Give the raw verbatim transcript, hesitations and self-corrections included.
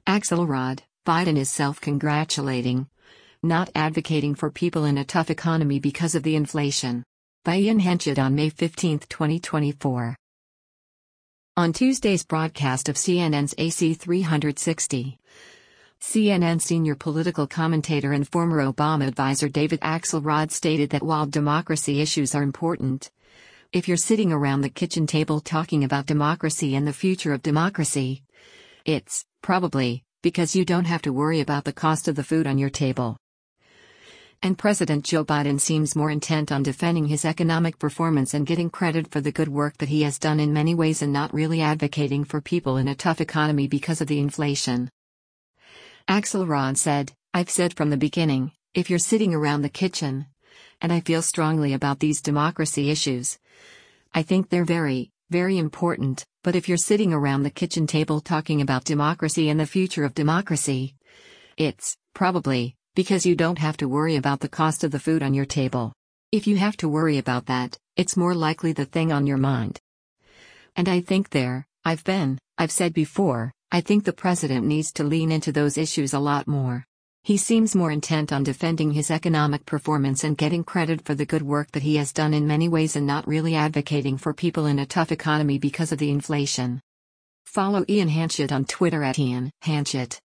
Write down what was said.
Axelrod, Biden is self-congratulating, not advocating for people in a tough economy because of the inflation. By Ian Henchett on May fifteenth, twenty twenty-four. On Tuesday's broadcast of C N N's A C three sixty, C N N senior political commentator and former Obama advisor David Axelrod stated that while democracy issues are important, if you're sitting around the kitchen table talking about democracy and the future of democracy, it's probably because you don't have to worry about the cost of the food on your table. And President Joe Biden seems more intent on defending his economic performance and getting credit for the good work that he has done in many ways and not really advocating for people in a tough economy because of the inflation. Axelrod said, "I've said from the beginning, if you're sitting around the kitchen, and I feel strongly about these democracy issues, I think they're very, very important, but if you're sitting around the kitchen table talking about democracy and the future of democracy, it's probably because you don't have to worry about the cost of the food on your table. If you have to worry about that, it's more likely the thing on your mind." And I think there, I've been, I've said before, I think the president needs to lean into those issues a lot more. He seems more intent on defending his economic performance and getting credit for the good work that he has done in many ways and not really advocating for people in a tough economy because of the inflation. Follow Ian Henchett on Twitter at Ian Henchett.